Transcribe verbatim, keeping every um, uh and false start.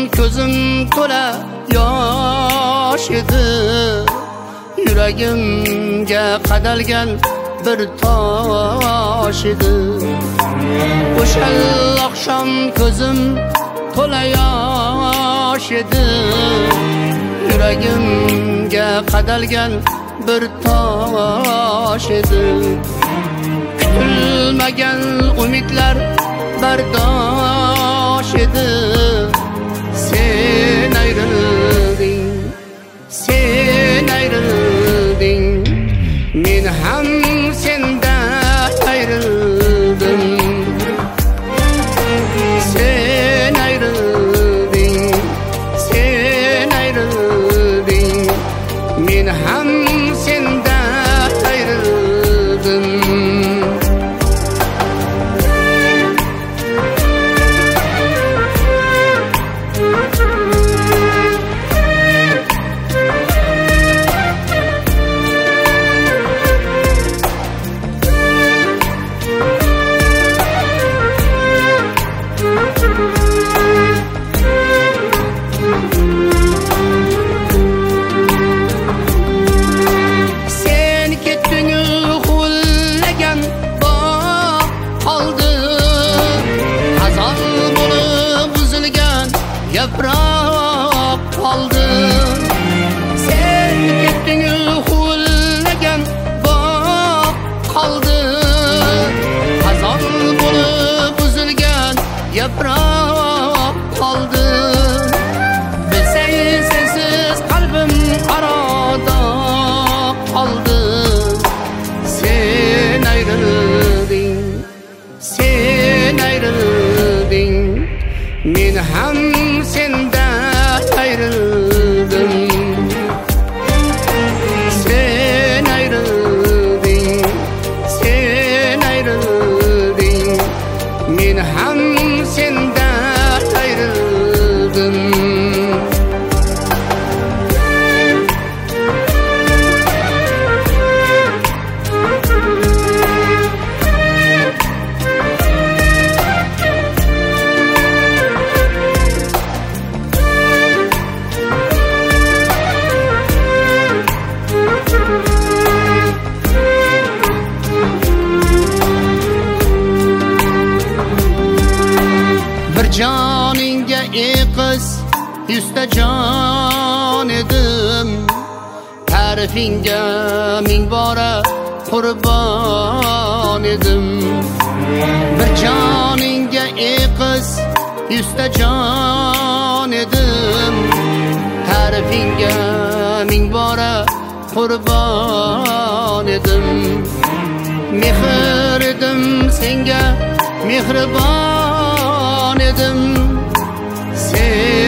ko'zim to'la yosh edi, yuragimga qadalgan bir tosh edi. O'sha oqshom ko'zim to'la yosh edi, yuragimga qadalgan bir tosh edi. Kutilmagan umidlar bardosh edi. Sen ayrilding, sen ayrilding, men ham sendan ayrıldım. Sen ayrıldın, sen ayrıldın, men ham sendan ayrıldım. Yapraq qaldı, sen ketding huvillagan bog' qoldi. Xazon bo'lib buzilgan yaproq qoldi. Bilsang sensiz qalbim aroda qoldi. Sen ayrilding, sen ayrilding, men ham sendan ayrıldım. Sen ayrıldın, sen ayrıldın, men ham sendan ayrıldım. Bir joningga ey qiz yuzta jon edim, ta'rifingga ming bora qurbon edim. Bir joningga ey qiz yuzta jon edim, ta'rifingga ming bora qurbon edim. Mehr edim senga, mehribon edim. Sen